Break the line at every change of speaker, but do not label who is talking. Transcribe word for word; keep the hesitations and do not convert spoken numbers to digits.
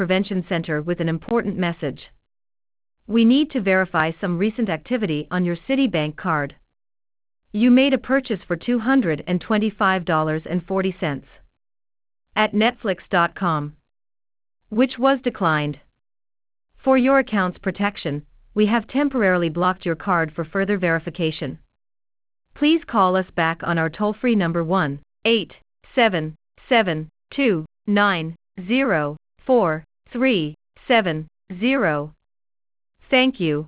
Prevention Center with an important message. We need to verify some recent activity on your Citibank card. You made a purchase for two hundred twenty-five dollars and forty cents at Netflix dot com, which was declined. For your account's protection, we have temporarily blocked your card for further verification. Please call us back on our toll-free number one eight seven seven two nine zero four three seven zero. Thank you.